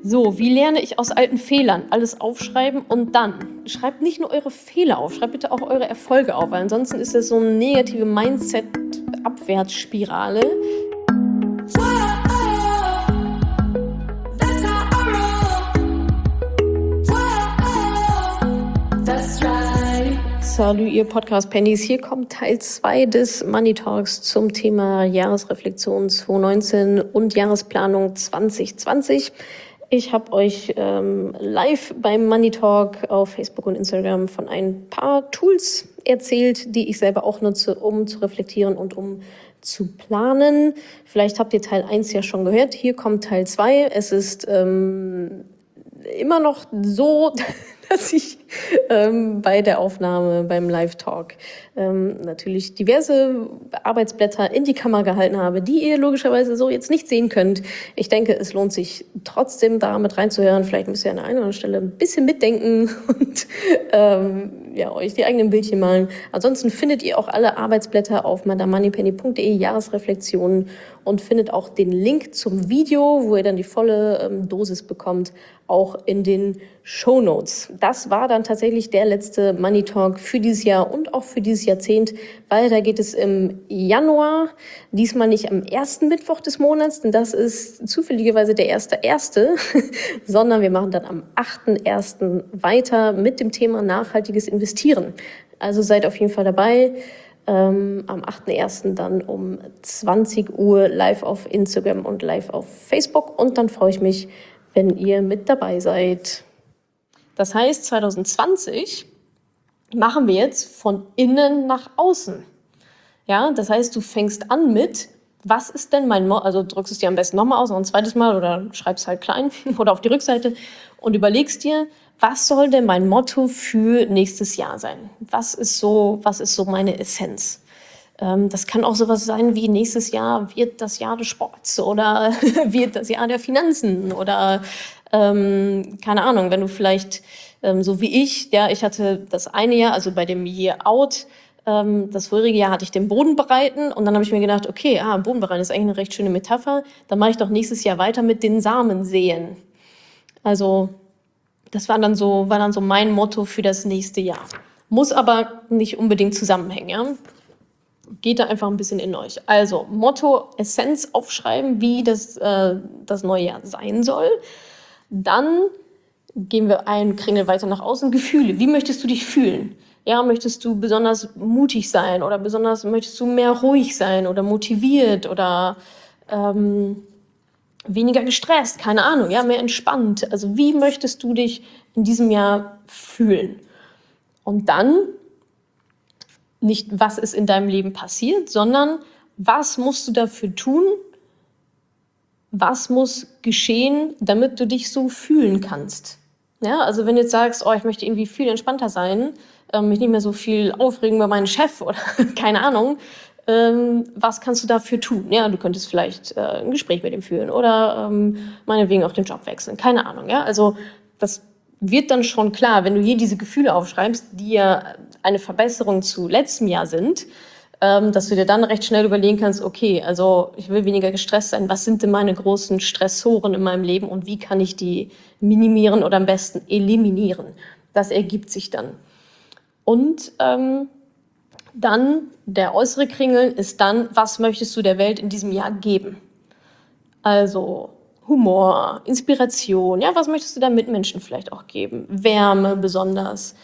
So, wie lerne ich aus alten Fehlern? Alles aufschreiben und dann. Schreibt nicht nur eure Fehler auf, schreibt bitte auch eure Erfolge auf, weil ansonsten ist das so eine negative Mindset-Abwärtsspirale. Salut, ihr Podcast-Pennies. Hier kommt Teil 2 des Money Talks zum Thema Jahresreflexion 2019 und Jahresplanung 2020. Ich habe euch live beim Money Talk auf Facebook und Instagram von ein paar Tools erzählt, die ich selber auch nutze, um zu reflektieren und um zu planen. Vielleicht habt ihr Teil 1 ja schon gehört. Hier kommt Teil 2. Es ist immer noch so, dass ich bei der Aufnahme, beim Live-Talk, natürlich diverse Arbeitsblätter in die Kamera gehalten habe, die ihr logischerweise so jetzt nicht sehen könnt. Ich denke, es lohnt sich trotzdem da mit reinzuhören. Vielleicht müsst ihr an der einen oder anderen Stelle ein bisschen mitdenken und euch die eigenen Bildchen malen. Ansonsten findet ihr auch alle Arbeitsblätter auf madamoneypenny.de Jahresreflexionen und findet auch den Link zum Video, wo ihr dann die volle Dosis bekommt, auch in den Shownotes. Das war dann tatsächlich der letzte Money Talk für dieses Jahr und auch für dieses Jahrzehnt. Weiter geht es im Januar, diesmal nicht am ersten Mittwoch des Monats, denn das ist zufälligerweise der 1.1., sondern wir machen dann am 8.1. weiter mit dem Thema nachhaltiges Investieren. Also seid auf jeden Fall dabei. Am 8.1. dann um 20 Uhr live auf Instagram und live auf Facebook. Und dann freue ich mich, wenn ihr mit dabei seid. Das heißt, 2020 machen wir jetzt von innen nach außen. Ja, das heißt, du fängst an mit, was ist denn mein Motto? Also drückst es dir am besten nochmal aus, noch ein zweites Mal oder schreibst halt klein oder auf die Rückseite und überlegst dir, was soll denn mein Motto für nächstes Jahr sein? Was ist so meine Essenz? Das kann auch sowas sein wie nächstes Jahr wird das Jahr des Sports oder wird das Jahr der Finanzen oder keine Ahnung, wenn du vielleicht so wie ich hatte das eine Jahr, also bei dem Year Out, das vorige Jahr hatte ich den Boden bereiten und dann habe ich mir gedacht, okay, Boden bereiten ist eigentlich eine recht schöne Metapher, dann mache ich doch nächstes Jahr weiter mit den Samen säen. Also das war dann so mein Motto für das nächste Jahr. Muss aber nicht unbedingt zusammenhängen, ja? Geht da einfach ein bisschen in euch. Also Motto, Essenz aufschreiben, wie das neue Jahr sein soll. Dann gehen wir einen Kringel weiter nach außen. Gefühle. Wie möchtest du dich fühlen? Ja, möchtest du besonders mutig sein oder möchtest du mehr ruhig sein oder motiviert oder weniger gestresst? Keine Ahnung, ja, mehr entspannt. Also wie möchtest du dich in diesem Jahr fühlen? Und dann nicht, was ist in deinem Leben passiert, sondern was musst du dafür tun? Was muss geschehen, damit du dich so fühlen kannst? Ja, also wenn du jetzt sagst, ich möchte irgendwie viel entspannter sein, mich nicht mehr so viel aufregen bei meinem Chef oder keine Ahnung, was kannst du dafür tun? Ja, du könntest vielleicht ein Gespräch mit ihm führen oder meinetwegen auch den Job wechseln, keine Ahnung. Ja, also das wird dann schon klar, wenn du hier diese Gefühle aufschreibst, die ja eine Verbesserung zu letztem Jahr sind, dass du dir dann recht schnell überlegen kannst, okay, also ich will weniger gestresst sein, was sind denn meine großen Stressoren in meinem Leben und wie kann ich die minimieren oder am besten eliminieren? Das ergibt sich dann. Und dann der äußere Kringel ist dann, was möchtest du der Welt in diesem Jahr geben? Also Humor, Inspiration, ja, was möchtest du da Mitmenschen vielleicht auch geben? Wärme besonders,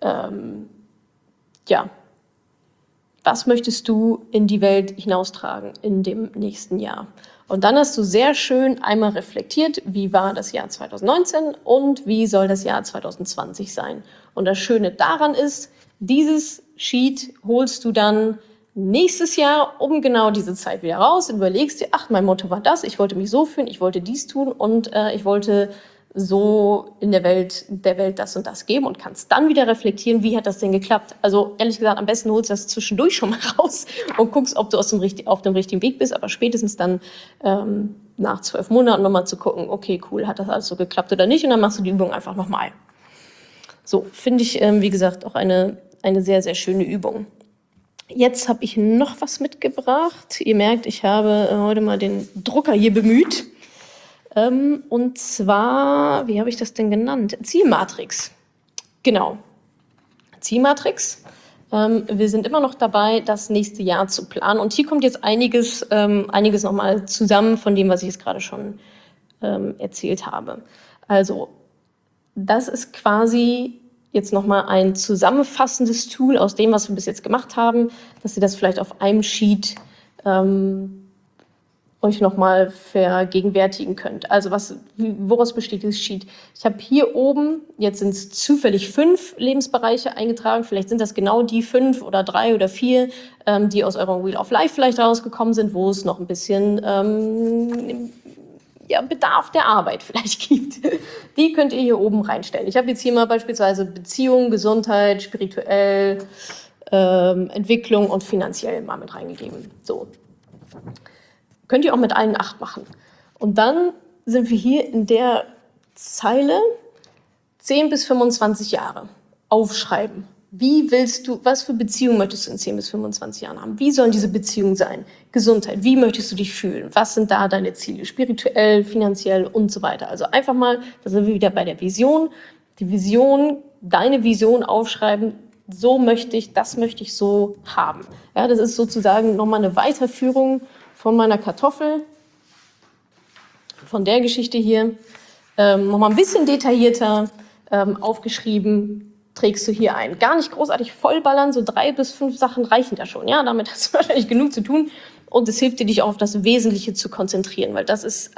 was möchtest du in die Welt hinaustragen in dem nächsten Jahr? Und dann hast du sehr schön einmal reflektiert, wie war das Jahr 2019 und wie soll das Jahr 2020 sein? Und das Schöne daran ist, dieses Sheet holst du dann nächstes Jahr um genau diese Zeit wieder raus und überlegst dir, mein Motto war das, ich wollte mich so fühlen, ich wollte dies tun und ich wollte so in der Welt das und das geben und kannst dann wieder reflektieren, wie hat das denn geklappt? Also ehrlich gesagt, am besten holst du das zwischendurch schon mal raus und guckst, ob du auf dem richtigen Weg bist, aber spätestens dann nach 12 Monaten nochmal zu gucken, okay, cool, hat das alles so geklappt oder nicht? Und dann machst du die Übung einfach nochmal. So, finde ich, wie gesagt, auch eine sehr, sehr schöne Übung. Jetzt habe ich noch was mitgebracht. Ihr merkt, ich habe heute mal den Drucker hier bemüht. Und zwar, wie habe ich das denn genannt? Zielmatrix. Genau. Zielmatrix. Wir sind immer noch dabei, das nächste Jahr zu planen. Und hier kommt jetzt einiges nochmal zusammen von dem, was ich jetzt gerade schon erzählt habe. Also, das ist quasi jetzt nochmal ein zusammenfassendes Tool aus dem, was wir bis jetzt gemacht haben, dass ihr das vielleicht auf einem Sheet euch nochmal vergegenwärtigen könnt. Also woraus besteht dieses Sheet? Ich habe hier oben, jetzt sind es zufällig 5 Lebensbereiche eingetragen, vielleicht sind das genau die 5 oder 3 oder 4, die aus eurem Wheel of Life vielleicht rausgekommen sind, wo es noch ein bisschen Bedarf der Arbeit vielleicht gibt. Die könnt ihr hier oben reinstellen. Ich habe jetzt hier mal beispielsweise Beziehung, Gesundheit, spirituell, Entwicklung und finanziell mal mit reingegeben. So. Könnt ihr auch mit allen 8 machen. Und dann sind wir hier in der Zeile 10 bis 25 Jahre. Aufschreiben. Was für Beziehungen möchtest du in 10 bis 25 Jahren haben? Wie sollen diese Beziehungen sein? Gesundheit, wie möchtest du dich fühlen? Was sind da deine Ziele? Spirituell, finanziell und so weiter. Also einfach mal, da sind wir wieder bei der Vision. Die Vision, deine Vision aufschreiben. Das möchte ich so haben. Ja, das ist sozusagen nochmal eine Weiterführung von meiner Kartoffel, von der Geschichte hier, nochmal ein bisschen detaillierter aufgeschrieben, trägst du hier ein. Gar nicht großartig vollballern, so 3 bis 5 Sachen reichen da schon. Ja, damit hast du wahrscheinlich genug zu tun und es hilft dir, dich auch auf das Wesentliche zu konzentrieren, weil das ist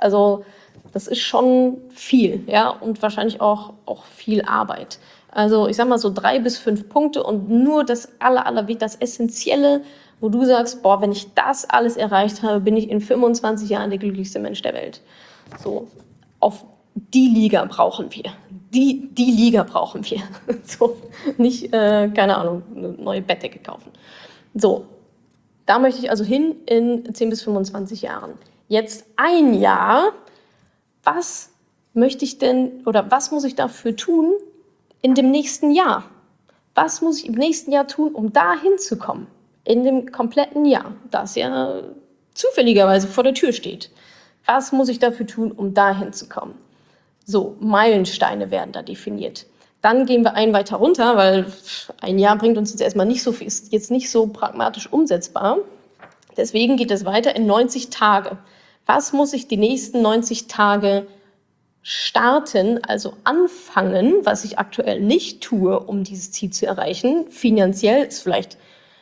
schon viel, ja, und wahrscheinlich auch viel Arbeit. Also ich sag mal so 3 bis 5 Punkte und nur das das Essentielle, wo du sagst, boah, wenn ich das alles erreicht habe, bin ich in 25 Jahren der glücklichste Mensch der Welt. So, auf die Liga brauchen wir. Die Liga brauchen wir. So, nicht, keine Ahnung, eine neue Bettdecke kaufen. So, da möchte ich also hin in 10 bis 25 Jahren. Jetzt ein Jahr, was möchte ich denn oder was muss ich dafür tun in dem nächsten Jahr? Was muss ich im nächsten Jahr tun, um da hinzukommen? In dem kompletten Jahr, das ja zufälligerweise vor der Tür steht. Was muss ich dafür tun, um da hinzukommen? So, Meilensteine werden da definiert. Dann gehen wir einen weiter runter, weil ein Jahr bringt uns jetzt erstmal nicht so viel, ist jetzt nicht so pragmatisch umsetzbar. Deswegen geht es weiter in 90 Tage. Was muss ich die nächsten 90 Tage starten, also anfangen, was ich aktuell nicht tue, um dieses Ziel zu erreichen? Finanziell ist vielleicht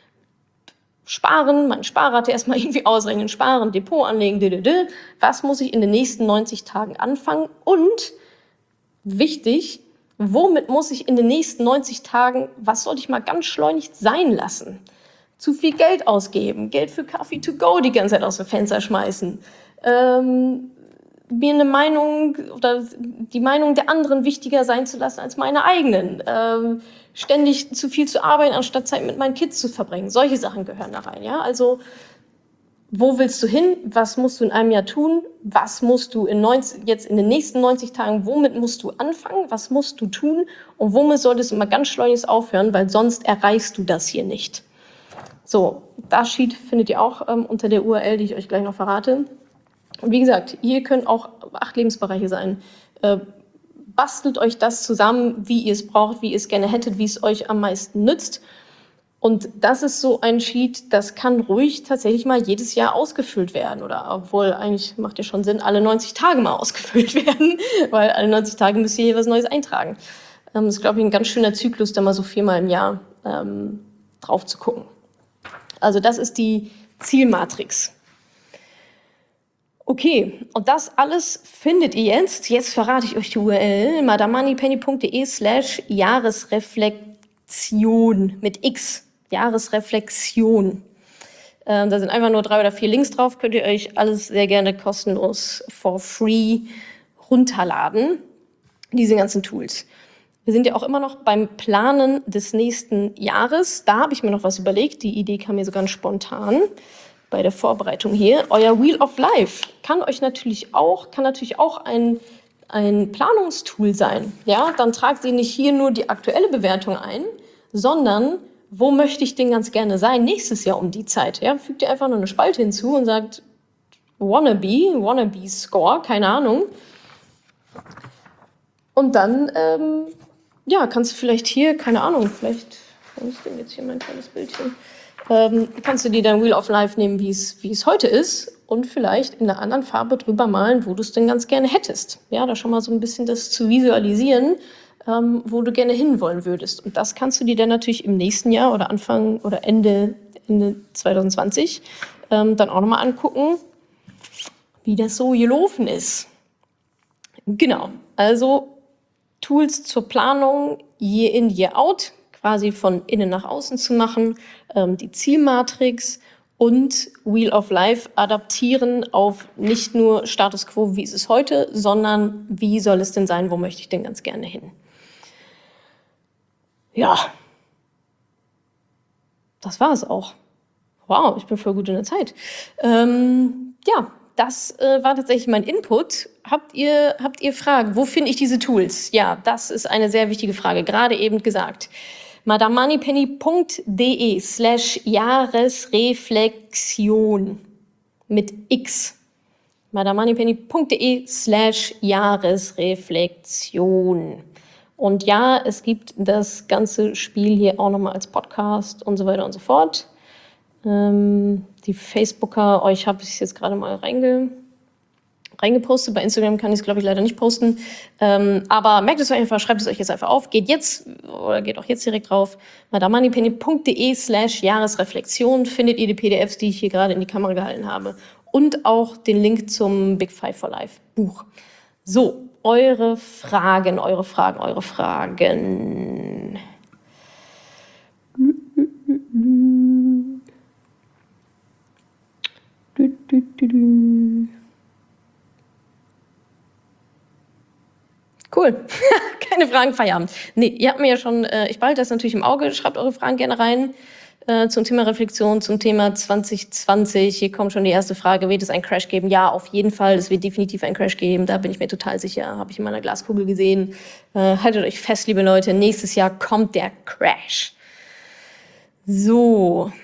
Sparen, mein Sparrate erstmal irgendwie ausrechnen, sparen, Depot anlegen, Was muss ich in den nächsten 90 Tagen anfangen? Und wichtig, womit muss ich in den nächsten 90 Tagen, was soll ich mal ganz schleunigst sein lassen? Zu viel Geld ausgeben, Geld für Coffee to go die ganze Zeit aus dem Fenster schmeißen, mir eine Meinung oder die Meinung der anderen wichtiger sein zu lassen als meine eigenen, ständig zu viel zu arbeiten, anstatt Zeit mit meinen Kids zu verbringen. Solche Sachen gehören da rein. Ja? Also wo willst du hin? Was musst du in einem Jahr tun? Was musst du jetzt in den nächsten 90 Tagen, womit musst du anfangen? Was musst du tun? Und womit solltest du mal ganz schleunigst aufhören, weil sonst erreichst du das hier nicht. So, das Sheet findet ihr auch unter der URL, die ich euch gleich noch verrate. Und wie gesagt, hier können auch 8 Lebensbereiche sein. Bastelt euch das zusammen, wie ihr es braucht, wie ihr es gerne hättet, wie es euch am meisten nützt. Und das ist so ein Sheet, das kann ruhig tatsächlich mal jedes Jahr ausgefüllt werden. Oder obwohl, eigentlich macht ja schon Sinn, alle 90 Tage mal ausgefüllt werden, weil alle 90 Tage müsst ihr hier was Neues eintragen. Das ist, glaube ich, ein ganz schöner Zyklus, da mal so 4-mal im Jahr drauf zu gucken. Also das ist die Zielmatrix. Okay, und das alles findet ihr jetzt verrate ich euch die URL, madamoneypenny.de/Jahresreflexion mit X, Jahresreflexion. Da sind einfach nur 3 oder 4 Links drauf, könnt ihr euch alles sehr gerne kostenlos for free runterladen, diese ganzen Tools. Wir sind ja auch immer noch beim Planen des nächsten Jahres. Da habe ich mir noch was überlegt, die Idee kam mir so ganz spontan bei der Vorbereitung hier. Euer Wheel of Life kann natürlich auch ein Planungstool sein. Ja, dann tragt ihr nicht hier nur die aktuelle Bewertung ein, sondern wo möchte ich denn ganz gerne sein nächstes Jahr um die Zeit? Ja, fügt ihr einfach nur eine Spalte hinzu und sagt, Wannabe-Score, keine Ahnung. Und dann, kannst du vielleicht hier, keine Ahnung, vielleicht, wo ist denn jetzt hier mein kleines Bildchen? Kannst du dir dein Wheel of Life nehmen, wie es heute ist und vielleicht in einer anderen Farbe drüber malen, wo du es denn ganz gerne hättest. Ja, da schon mal so ein bisschen das zu visualisieren, wo du gerne hinwollen würdest. Und das kannst du dir dann natürlich im nächsten Jahr oder Anfang oder Ende 2020 dann auch nochmal angucken, wie das so gelaufen ist. Genau, also Tools zur Planung, Year in, Year out, quasi von innen nach außen zu machen, die Zielmatrix und Wheel of Life adaptieren auf nicht nur Status Quo, wie ist es heute, sondern wie soll es denn sein, wo möchte ich denn ganz gerne hin? Ja, das war es auch. Wow, ich bin voll gut in der Zeit. Das war tatsächlich mein Input. Habt ihr Fragen? Wo finde ich diese Tools? Ja, das ist eine sehr wichtige Frage. Gerade eben gesagt. madamoneypenny.de/Jahresreflexion mit X. madamoneypenny.de/Jahresreflexion. Und ja, es gibt das ganze Spiel hier auch nochmal als Podcast und so weiter und so fort. Die Facebooker, euch habe ich es jetzt gerade mal reingepostet. Bei Instagram kann ich es, glaube ich, leider nicht posten. Aber merkt es euch einfach, schreibt es euch jetzt einfach auf. Geht auch jetzt direkt drauf. madamoneypenny.de/Jahresreflexion findet ihr die PDFs, die ich hier gerade in die Kamera gehalten habe. Und auch den Link zum Big Five for Life Buch. So, eure Fragen. Cool. Keine Fragen, Feierabend. Nee, ihr habt mir ja schon, ich behalte das natürlich im Auge, schreibt eure Fragen gerne rein zum Thema Reflexion, zum Thema 2020. Hier kommt schon die erste Frage, wird es einen Crash geben? Ja, auf jeden Fall, es wird definitiv einen Crash geben, da bin ich mir total sicher, habe ich in meiner Glaskugel gesehen. Haltet euch fest, liebe Leute, nächstes Jahr kommt der Crash. So,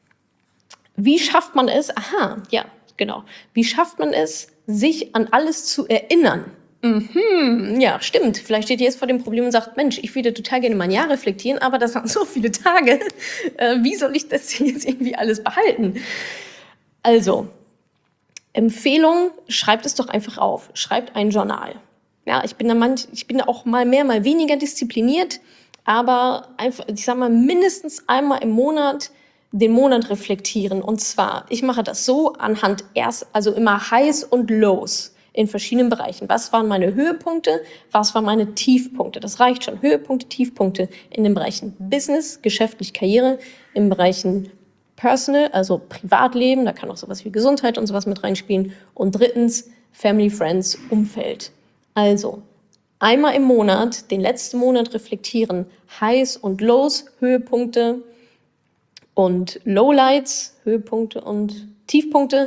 wie schafft man es? Aha, ja, genau. Wie schafft man es, sich an alles zu erinnern? Ja, stimmt. Vielleicht steht ihr jetzt vor dem Problem und sagt, Mensch, ich würde total gerne mein Jahr reflektieren, aber das waren so viele Tage. Wie soll ich das jetzt irgendwie alles behalten? Also, Empfehlung, schreibt es doch einfach auf. Schreibt ein Journal. Ja, ich bin da auch mal mehr, mal weniger diszipliniert, aber einfach, ich sag mal, mindestens einmal im Monat den Monat reflektieren. Und zwar, ich mache das so anhand also immer Highs und Lows in verschiedenen Bereichen. Was waren meine Höhepunkte? Was waren meine Tiefpunkte? Das reicht schon. Höhepunkte, Tiefpunkte in den Bereichen Business, geschäftlich, Karriere, in Bereichen Personal, also Privatleben, da kann auch sowas wie Gesundheit und sowas mit reinspielen. Und drittens, Family, Friends, Umfeld. Also, einmal im Monat, den letzten Monat reflektieren, Highs und Lows, Höhepunkte und Lowlights, Höhepunkte und Tiefpunkte,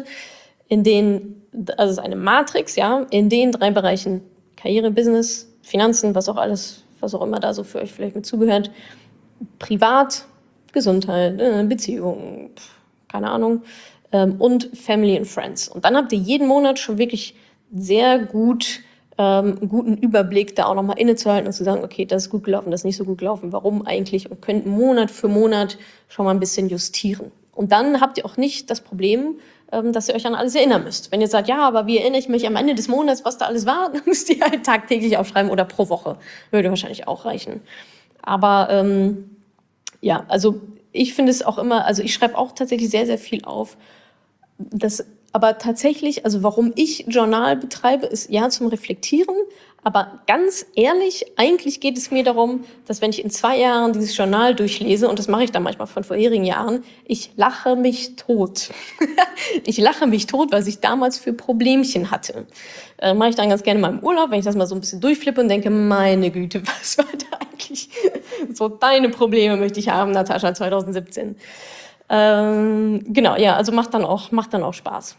also es ist eine Matrix, ja, in den 3 Bereichen Karriere, Business, Finanzen, was auch immer da so für euch vielleicht mit zugehört, privat, Gesundheit, Beziehungen, keine Ahnung, und Family and Friends. Und dann habt ihr jeden Monat schon wirklich sehr gut einen guten Überblick, da auch nochmal innezuhalten und zu sagen, okay, das ist gut gelaufen, das ist nicht so gut gelaufen, warum eigentlich? Und könnt Monat für Monat schon mal ein bisschen justieren. Und dann habt ihr auch nicht das Problem, dass ihr euch an alles erinnern müsst. Wenn ihr sagt, ja, aber wie erinnere ich mich am Ende des Monats, was da alles war, dann müsst ihr halt tagtäglich aufschreiben oder pro Woche. Würde wahrscheinlich auch reichen. Aber also ich finde es auch immer, also ich schreibe auch tatsächlich sehr, sehr viel auf. Aber tatsächlich, also warum ich Journal betreibe, ist ja zum Reflektieren. Aber ganz ehrlich, eigentlich geht es mir darum, dass wenn ich in 2 Jahren dieses Journal durchlese, und das mache ich dann manchmal von vorherigen Jahren, ich lache mich tot. Ich lache mich tot, was ich damals für Problemchen hatte. Mache ich dann ganz gerne mal im Urlaub, wenn ich das mal so ein bisschen durchflippe und denke, meine Güte, was war da eigentlich? So, deine Probleme möchte ich haben, Natascha, 2017. Genau, ja, also macht dann auch Spaß.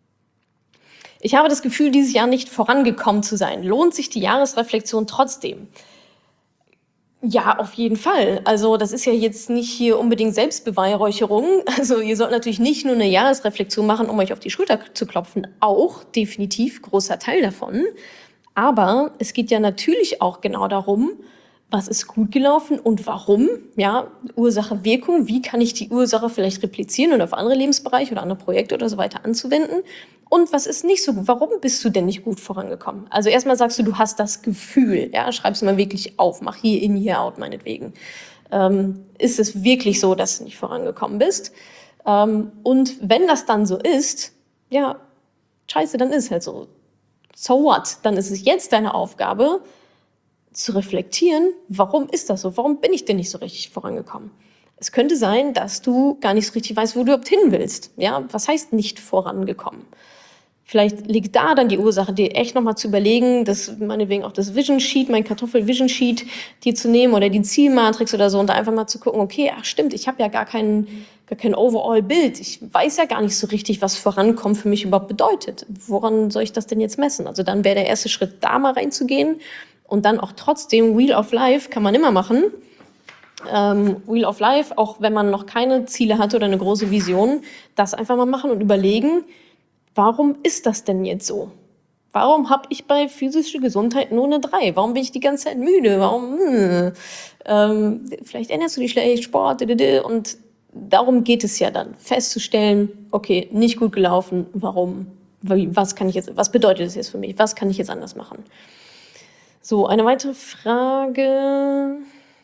Ich habe das Gefühl, dieses Jahr nicht vorangekommen zu sein. Lohnt sich die Jahresreflexion trotzdem? Ja, auf jeden Fall. Also das ist ja jetzt nicht hier unbedingt Selbstbeweihräucherung. Also ihr sollt natürlich nicht nur eine Jahresreflexion machen, um euch auf die Schulter zu klopfen. Auch definitiv großer Teil davon. Aber es geht ja natürlich auch genau darum, was ist gut gelaufen und warum. Ja, Ursache, Wirkung. Wie kann ich die Ursache vielleicht replizieren und auf andere Lebensbereiche oder andere Projekte oder so weiter anzuwenden? Und was ist nicht so gut? Warum bist du denn nicht gut vorangekommen? Also erstmal sagst du hast das Gefühl, ja, schreib es mal wirklich auf, mach hier in, hier out meinetwegen. Ist es wirklich so, dass du nicht vorangekommen bist? Und wenn das dann so ist, ja, scheiße, dann ist es halt so. So what? Dann ist es jetzt deine Aufgabe, zu reflektieren, warum ist das so? Warum bin ich denn nicht so richtig vorangekommen? Es könnte sein, dass du gar nicht so richtig weißt, wo du überhaupt hin willst. Ja, was heißt nicht vorangekommen? Vielleicht liegt da dann die Ursache, dir echt nochmal zu überlegen, das meinetwegen auch das Vision Sheet, mein Kartoffel-Vision Sheet, dir zu nehmen oder die Zielmatrix oder so und da einfach mal zu gucken, okay, ach stimmt, ich habe ja gar kein Overall-Bild. Ich weiß ja gar nicht so richtig, was Vorankommen für mich überhaupt bedeutet. Woran soll ich das denn jetzt messen? Also dann wäre der erste Schritt, da mal reinzugehen und dann auch trotzdem Wheel of Life kann man immer machen. Wheel of Life, auch wenn man noch keine Ziele hat oder eine große Vision, das einfach mal machen und überlegen, warum ist das denn jetzt so? Warum habe ich bei physischer Gesundheit nur eine 3? Warum bin ich die ganze Zeit müde? Warum? Vielleicht ernährst du dich schlecht, Sport, und darum geht es ja dann, festzustellen, okay, nicht gut gelaufen, warum? Was bedeutet das jetzt für mich? Was kann ich jetzt anders machen? So, eine weitere Frage.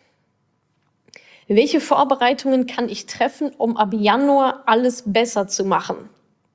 Welche Vorbereitungen kann ich treffen, um ab Januar alles besser zu machen?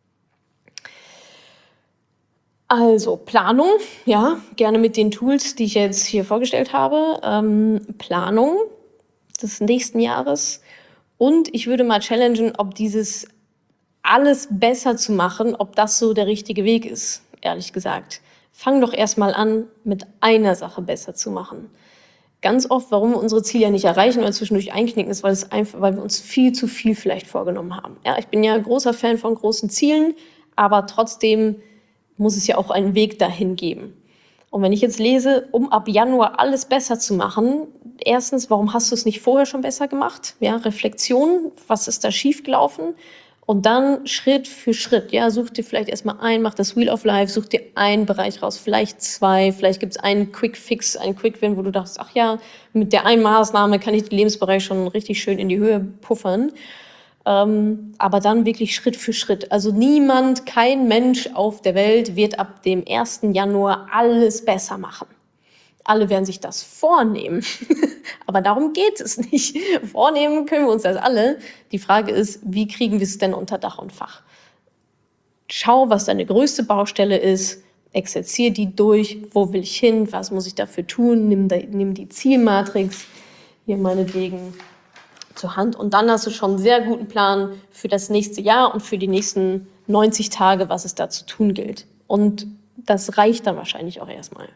Also Planung, ja, gerne mit den Tools, die ich jetzt hier vorgestellt habe. Planung des nächsten Jahres. Und ich würde mal challengen, ob dieses alles besser zu machen, ob das so der richtige Weg ist, ehrlich gesagt. Fang doch erstmal an, mit einer Sache besser zu machen. Ganz oft, warum wir unsere Ziele ja nicht erreichen oder zwischendurch einknicken, ist, weil wir uns viel zu viel vielleicht vorgenommen haben. Ja, ich bin ja großer Fan von großen Zielen, aber trotzdem muss es ja auch einen Weg dahin geben. Und wenn ich jetzt lese, um ab Januar alles besser zu machen, erstens, warum hast du es nicht vorher schon besser gemacht? Ja, Reflexion, was ist da schiefgelaufen? Und dann Schritt für Schritt, ja, such dir vielleicht erstmal mach das Wheel of Life, such dir einen Bereich raus, vielleicht 2, vielleicht gibt es einen Quick Fix, einen Quick Win, wo du dachtest, ach ja, mit der einen Maßnahme kann ich den Lebensbereich schon richtig schön in die Höhe puffern. Aber dann wirklich Schritt für Schritt. Also kein Mensch auf der Welt wird ab dem 1. Januar alles besser machen. Alle werden sich das vornehmen, aber darum geht es nicht. Vornehmen können wir uns das alle. Die Frage ist, wie kriegen wir es denn unter Dach und Fach? Schau, was deine größte Baustelle ist, exerziere die durch, wo will ich hin, was muss ich dafür tun, nimm die Zielmatrix, hier meinetwegen zur Hand und dann hast du schon einen sehr guten Plan für das nächste Jahr und für die nächsten 90 Tage, was es da zu tun gilt. Und das reicht dann wahrscheinlich auch erstmal.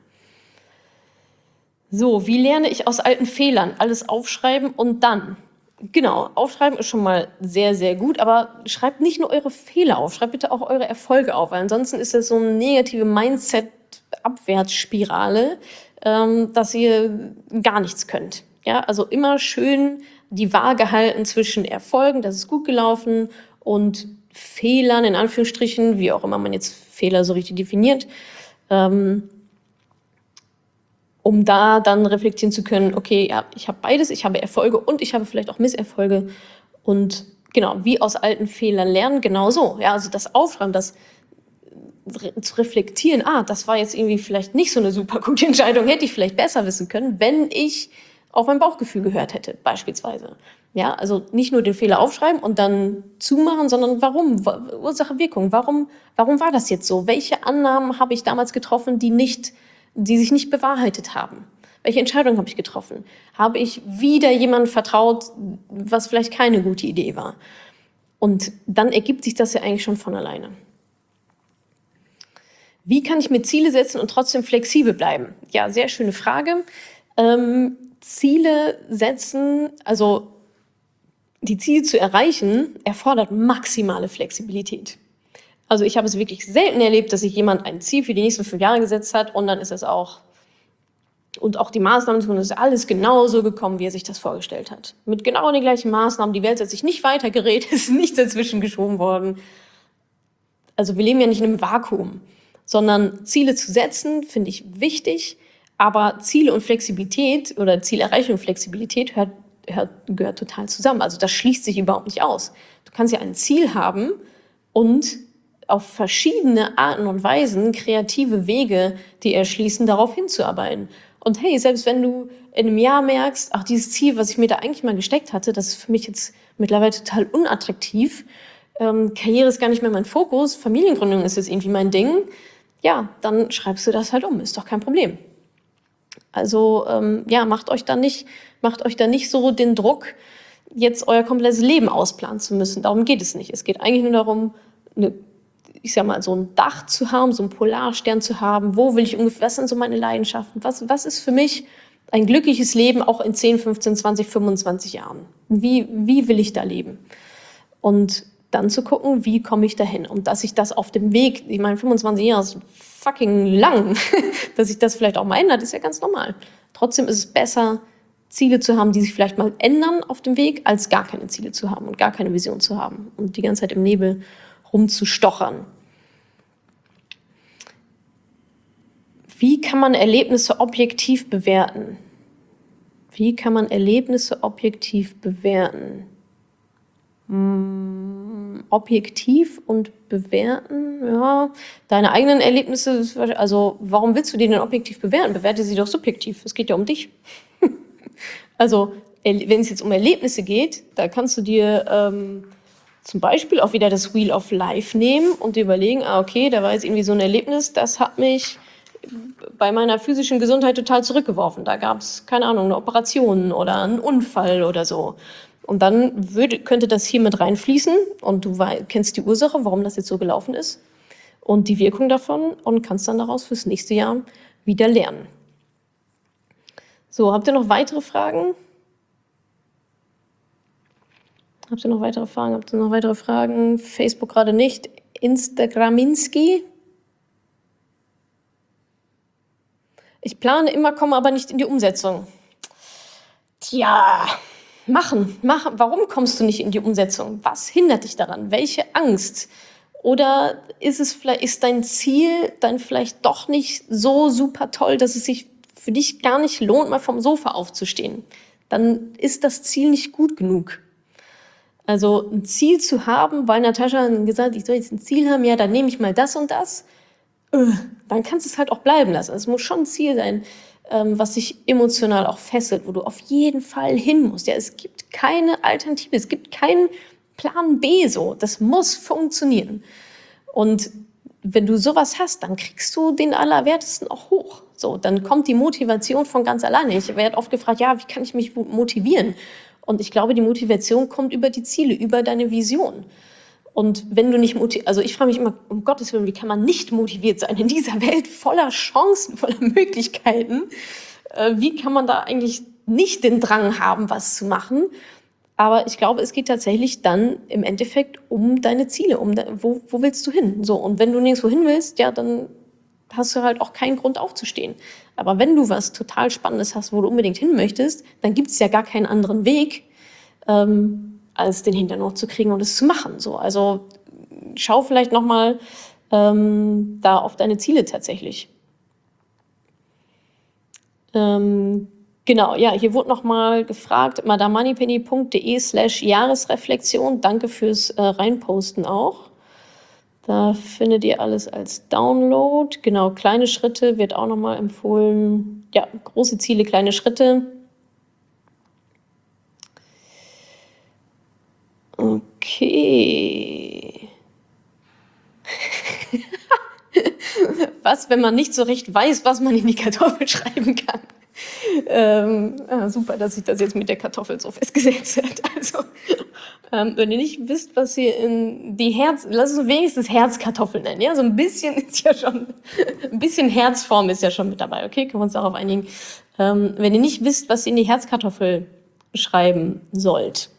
So, wie lerne ich aus alten Fehlern? Alles aufschreiben und dann. Genau, aufschreiben ist schon mal sehr, sehr gut, aber schreibt nicht nur eure Fehler auf, schreibt bitte auch eure Erfolge auf, weil ansonsten ist das so eine negative Mindset-Abwärtsspirale, dass ihr gar nichts könnt. Ja, also immer schön die Waage halten zwischen Erfolgen, das ist gut gelaufen, und Fehlern, in Anführungsstrichen, wie auch immer man jetzt Fehler so richtig definiert, um da dann reflektieren zu können, okay, ja, ich habe beides, ich habe Erfolge und ich habe vielleicht auch Misserfolge. Und genau, wie aus alten Fehlern lernen, genauso. Ja, also das Aufschreiben, das zu reflektieren, das war jetzt irgendwie vielleicht nicht so eine super gute Entscheidung, hätte ich vielleicht besser wissen können, wenn ich auf mein Bauchgefühl gehört hätte, beispielsweise. Ja, also nicht nur den Fehler aufschreiben und dann zumachen, sondern warum? Ursache, Wirkung. Warum war das jetzt so? Welche Annahmen habe ich damals getroffen, die sich nicht bewahrheitet haben? Welche Entscheidung habe ich getroffen? Habe ich wieder jemandem vertraut, was vielleicht keine gute Idee war? Und dann ergibt sich das ja eigentlich schon von alleine. Wie kann ich mir Ziele setzen und trotzdem flexibel bleiben? Ja, sehr schöne Frage. Ziele setzen, also die Ziele zu erreichen, erfordert maximale Flexibilität. Also ich habe es wirklich selten erlebt, dass sich jemand ein Ziel für die nächsten 5 Jahre gesetzt hat und dann ist es auch Und auch die Maßnahmen, ist alles genauso gekommen, wie er sich das vorgestellt hat. Mit genau den gleichen Maßnahmen. Die Welt hat sich nicht weitergedreht, ist nichts dazwischen geschoben worden. Also wir leben ja nicht in einem Vakuum, sondern Ziele zu setzen, finde ich wichtig. Aber Ziele und Flexibilität oder Zielerreichung und Flexibilität gehört total zusammen. Also das schließt sich überhaupt nicht aus. Du kannst ja ein Ziel haben und auf verschiedene Arten und Weisen kreative Wege, die erschließen, darauf hinzuarbeiten. Und hey, selbst wenn du in einem Jahr merkst, ach, dieses Ziel, was ich mir da eigentlich mal gesteckt hatte, das ist für mich jetzt mittlerweile total unattraktiv, Karriere ist gar nicht mehr mein Fokus, Familiengründung ist jetzt irgendwie mein Ding, ja, dann schreibst du das halt um, ist doch kein Problem. Also ja, macht euch da nicht so den Druck, jetzt euer komplettes Leben ausplanen zu müssen. Darum geht es nicht. Es geht eigentlich nur darum, ich sag mal, so ein Dach zu haben, so einen Polarstern zu haben. Wo will ich ungefähr, was sind so meine Leidenschaften? Was ist für mich ein glückliches Leben auch in 10, 15, 20, 25 Jahren? Wie will ich da leben? Und dann zu gucken, wie komme ich dahin? Und dass ich das auf dem Weg, ich meine, 25 Jahre ist fucking lang, dass sich das vielleicht auch mal ändert, ist ja ganz normal. Trotzdem ist es besser, Ziele zu haben, die sich vielleicht mal ändern auf dem Weg, als gar keine Ziele zu haben und gar keine Vision zu haben und die ganze Zeit im Nebel rumzustochern. Wie kann man Erlebnisse objektiv bewerten? Wie kann man Erlebnisse objektiv bewerten? Objektiv und bewerten, ja, deine eigenen Erlebnisse, also warum willst du die denn objektiv bewerten? Bewerte sie doch subjektiv, es geht ja um dich. Also, wenn es jetzt um Erlebnisse geht, da kannst du dir zum Beispiel auch wieder das Wheel of Life nehmen und dir überlegen, okay, da war jetzt irgendwie so ein Erlebnis, das hat mich bei meiner physischen Gesundheit total zurückgeworfen. Da gab es, keine Ahnung, eine Operation oder einen Unfall oder so. Und dann könnte das hier mit reinfließen und du kennst die Ursache, warum das jetzt so gelaufen ist und die Wirkung davon und kannst dann daraus fürs nächste Jahr wieder lernen. So, habt ihr noch weitere Fragen? Habt ihr noch weitere Fragen? Facebook gerade nicht. Instagraminski. Ich plane immer, komme aber nicht in die Umsetzung. Tja, machen. Warum kommst du nicht in die Umsetzung? Was hindert dich daran? Welche Angst? Oder ist dein Ziel dann vielleicht doch nicht so super toll, dass es sich für dich gar nicht lohnt, mal vom Sofa aufzustehen? Dann ist das Ziel nicht gut genug. Also ein Ziel zu haben, weil Natascha gesagt hat, ich soll jetzt ein Ziel haben, ja, dann nehme ich mal das und das. Dann kannst du es halt auch bleiben lassen. Es muss schon ein Ziel sein, was dich emotional auch fesselt, wo du auf jeden Fall hin musst. Ja, es gibt keine Alternative, es gibt keinen Plan B so. Das muss funktionieren. Und wenn du sowas hast, dann kriegst du den Allerwertesten auch hoch. So, dann kommt die Motivation von ganz alleine. Ich werde oft gefragt, ja, wie kann ich mich motivieren? Und ich glaube, die Motivation kommt über die Ziele, über deine Vision. Und wenn du nicht also ich frage mich immer, um Gottes Willen, wie kann man nicht motiviert sein in dieser Welt voller Chancen, voller Möglichkeiten? Wie kann man da eigentlich nicht den Drang haben, was zu machen? Aber ich glaube, es geht tatsächlich dann im Endeffekt um deine Ziele, wo willst du hin? So, und wenn du nirgendwo hin willst, ja, dann hast du halt auch keinen Grund aufzustehen. Aber wenn du was total Spannendes hast, wo du unbedingt hin möchtest, dann gibt es ja gar keinen anderen Weg, als den Hintern hochzukriegen und es zu machen. So, also schau vielleicht nochmal da auf deine Ziele tatsächlich. Genau, ja, hier wurde nochmal gefragt, madamoneypenny.de/Jahresreflexion. Danke fürs Reinposten auch. Da findet ihr alles als Download. Genau, kleine Schritte wird auch nochmal empfohlen. Ja, große Ziele, kleine Schritte. Okay. Was, wenn man nicht so recht weiß, was man in die Kartoffel schreiben kann? Super, dass sich das jetzt mit der Kartoffel so festgesetzt hat. Also, wenn ihr nicht wisst, was ihr in die lass uns wenigstens Herzkartoffeln nennen, ja? So ein bisschen ist ja schon, ein bisschen Herzform ist ja schon mit dabei, okay? Können wir uns darauf einigen? Wenn ihr nicht wisst, was ihr in die Herzkartoffel schreiben sollt,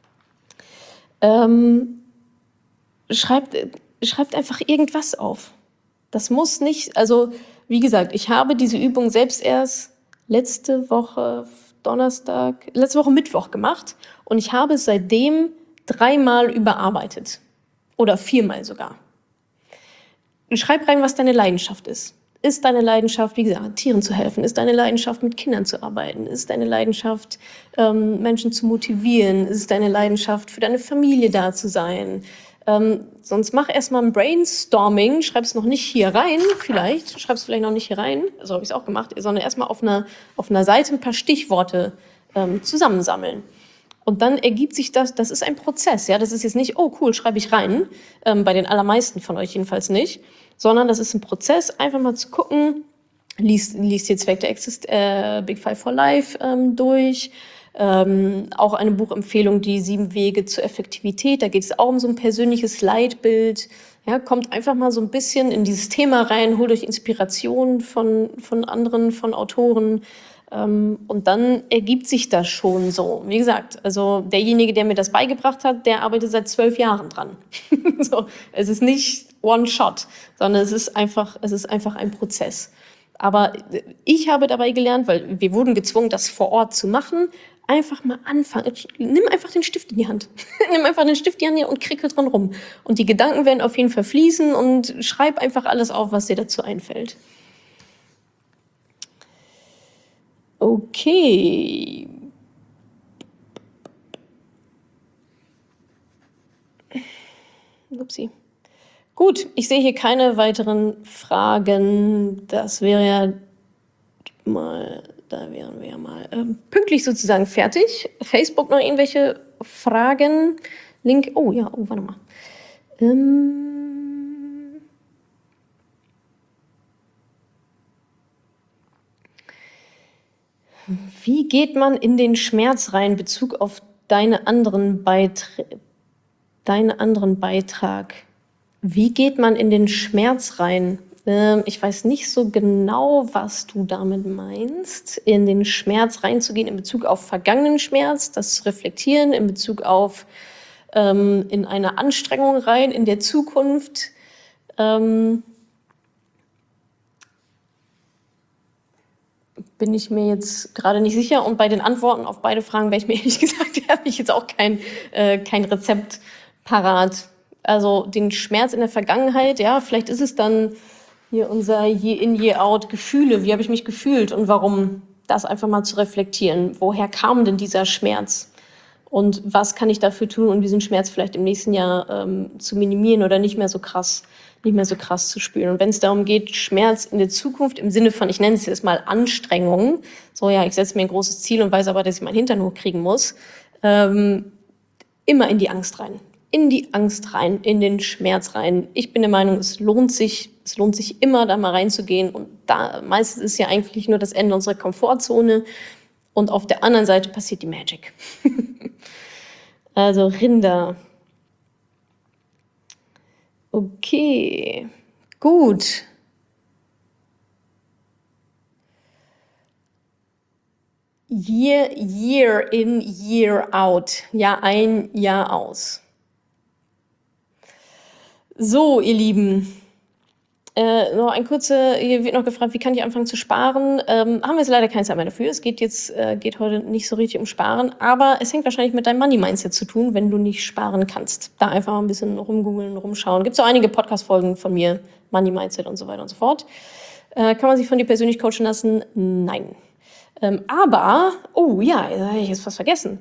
schreibt einfach irgendwas auf. Das muss nicht, also wie gesagt, ich habe diese Übung selbst erst letzte Woche Mittwoch gemacht und ich habe es seitdem 3-mal überarbeitet. Oder 4-mal sogar. Schreib rein, was deine Leidenschaft ist. Ist deine Leidenschaft, wie gesagt, Tieren zu helfen? Ist deine Leidenschaft, mit Kindern zu arbeiten? Ist deine Leidenschaft, Menschen zu motivieren? Ist deine Leidenschaft, für deine Familie da zu sein? Sonst mach erstmal ein Brainstorming, schreib es noch nicht hier rein, schreib es vielleicht noch nicht hier rein, so habe ich es auch gemacht, sondern erstmal auf einer Seite ein paar Stichworte zusammensammeln. Und dann ergibt sich das ist ein Prozess, ja, das ist jetzt nicht, oh cool, schreibe ich rein, bei den allermeisten von euch jedenfalls nicht, sondern das ist ein Prozess, einfach mal zu gucken, liest jetzt Zweck der Big Five for Life durch, auch eine Buchempfehlung, die 7 Wege zur Effektivität, da geht es auch um so ein persönliches Leitbild, ja, kommt einfach mal so ein bisschen in dieses Thema rein, holt euch Inspiration von anderen, von Autoren, und dann ergibt sich das schon so. Wie gesagt, also derjenige, der mir das beigebracht hat, der arbeitet seit 12 Jahren dran. So, es ist nicht one shot, sondern es ist einfach ein Prozess. Aber ich habe dabei gelernt, weil wir wurden gezwungen, das vor Ort zu machen, einfach mal anfangen. Nimm einfach den Stift in die Hand. Nimm einfach den Stift in die Hand und krickel dran rum. Und die Gedanken werden auf jeden Fall fließen und schreib einfach alles auf, was dir dazu einfällt. Okay. Upsi. Gut, ich sehe hier keine weiteren Fragen. Das wäre ja mal, da wären wir ja mal pünktlich sozusagen fertig. Facebook noch irgendwelche Fragen? Link, warte mal. Wie geht man in den Schmerz rein in Bezug auf deinen anderen Beitrag? Wie geht man in den Schmerz rein? Ich weiß nicht so genau, was du damit meinst, in den Schmerz reinzugehen in Bezug auf vergangenen Schmerz, das Reflektieren in Bezug auf in eine Anstrengung rein in der Zukunft. Bin ich mir jetzt gerade nicht sicher. Und bei den Antworten auf beide Fragen wäre ich mir ehrlich gesagt, habe ich jetzt auch kein Rezept parat. Also den Schmerz in der Vergangenheit, ja, vielleicht ist es dann hier unser Year-in, Year-out Gefühle. Wie habe ich mich gefühlt und warum? Das einfach mal zu reflektieren. Woher kam denn dieser Schmerz? Und was kann ich dafür tun, um diesen Schmerz vielleicht im nächsten Jahr zu minimieren oder nicht mehr so krass zu spüren. Und wenn es darum geht, Schmerz in der Zukunft im Sinne von, ich nenne es jetzt mal Anstrengung, so ja, ich setze mir ein großes Ziel und weiß aber, dass ich meinen Hintern hochkriegen muss, immer in die Angst rein. In die Angst rein, in den Schmerz rein. Ich bin der Meinung, es lohnt sich immer, da mal reinzugehen. Und da meistens ist ja eigentlich nur das Ende unserer Komfortzone. Und auf der anderen Seite passiert die Magic. Also Rinder. Okay, gut. Year in, year out. Jahr ein, Jahr aus. So, ihr Lieben. Noch hier wird noch gefragt, wie kann ich anfangen zu sparen? Haben wir jetzt leider keine Zeit mehr dafür. Es geht heute nicht so richtig um Sparen, aber es hängt wahrscheinlich mit deinem Money-Mindset zu tun, wenn du nicht sparen kannst. Da einfach mal ein bisschen rumgoogeln, rumschauen. Gibt es auch einige Podcast-Folgen von mir, Money-Mindset und so weiter und so fort. Kann man sich von dir persönlich coachen lassen? Nein. Aber, oh ja, da habe ich jetzt fast vergessen.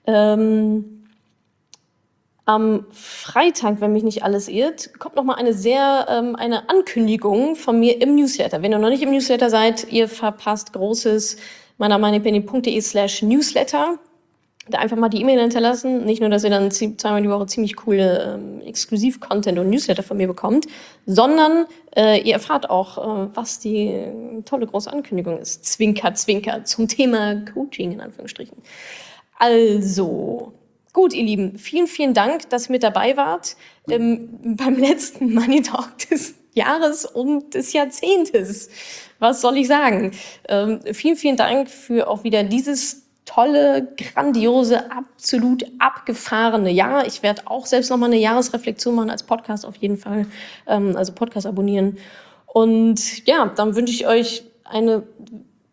Am Freitag, wenn mich nicht alles irrt, kommt noch mal eine Ankündigung von mir im Newsletter. Wenn ihr noch nicht im Newsletter seid, ihr verpasst Großes, manamoneypenny.de/newsletter. Da einfach mal die E-Mail hinterlassen. Nicht nur, dass ihr dann zweimal die Woche ziemlich coole Exklusiv-Content und Newsletter von mir bekommt, sondern ihr erfahrt auch, was die tolle große Ankündigung ist. Zwinker, zwinker, zum Thema Coaching in Anführungsstrichen. Also... Gut, ihr Lieben, vielen, vielen Dank, dass ihr mit dabei wart beim letzten Money Talk des Jahres und des Jahrzehntes. Was soll ich sagen? Vielen, vielen Dank für auch wieder dieses tolle, grandiose, absolut abgefahrene Jahr. Ich werde auch selbst nochmal eine Jahresreflexion machen als Podcast auf jeden Fall, also Podcast abonnieren. Und ja, dann wünsche ich euch eine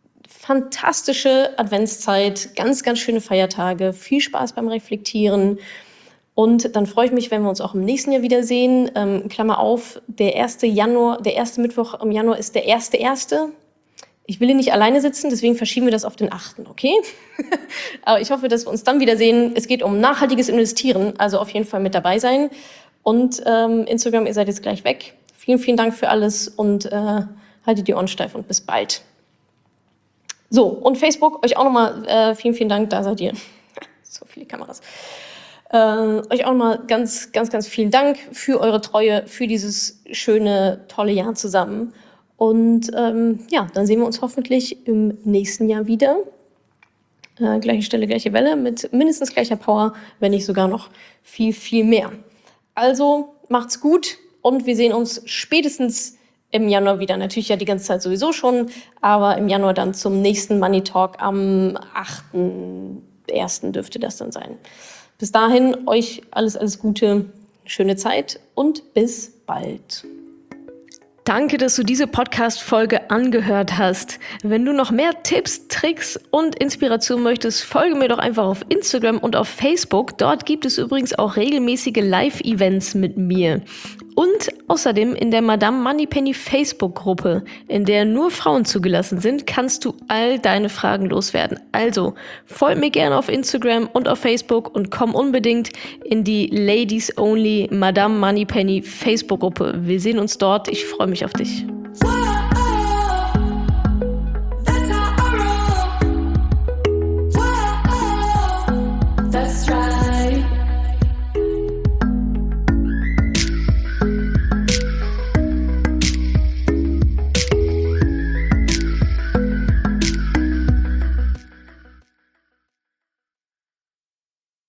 fantastische Adventszeit, ganz, ganz schöne Feiertage, viel Spaß beim Reflektieren. Und dann freue ich mich, wenn wir uns auch im nächsten Jahr wiedersehen. Klammer auf, der erste Mittwoch im Januar ist der 1.1. Ich will hier nicht alleine sitzen, deswegen verschieben wir das auf den 8., okay? Aber ich hoffe, dass wir uns dann wiedersehen. Es geht um nachhaltiges Investieren, also auf jeden Fall mit dabei sein. Und Instagram, ihr seid jetzt gleich weg. Vielen, vielen Dank für alles und haltet die Ohren steif und bis bald. So, und Facebook, euch auch nochmal vielen, vielen Dank, da seid ihr. So viele Kameras. Euch auch nochmal ganz, ganz, ganz vielen Dank für eure Treue, für dieses schöne, tolle Jahr zusammen. Und ja, dann sehen wir uns hoffentlich im nächsten Jahr wieder. Gleiche Stelle, gleiche Welle mit mindestens gleicher Power, wenn nicht sogar noch viel, viel mehr. Also macht's gut und wir sehen uns spätestens im Januar wieder. Natürlich ja die ganze Zeit sowieso schon, aber im Januar dann zum nächsten Money Talk am 8.1. dürfte das dann sein. Bis dahin euch alles Gute, schöne Zeit und bis bald. Danke, dass du diese Podcast-Folge angehört hast. Wenn du noch mehr Tipps, Tricks und Inspiration möchtest, folge mir doch einfach auf Instagram und auf Facebook. Dort gibt es übrigens auch regelmäßige Live-Events mit mir. Und außerdem in der Madame Moneypenny Facebook-Gruppe, in der nur Frauen zugelassen sind, kannst du all deine Fragen loswerden. Also folg mir gerne auf Instagram und auf Facebook und komm unbedingt in die Ladies Only Madame Moneypenny Facebook-Gruppe. Wir sehen uns dort. Ich freue mich auf dich.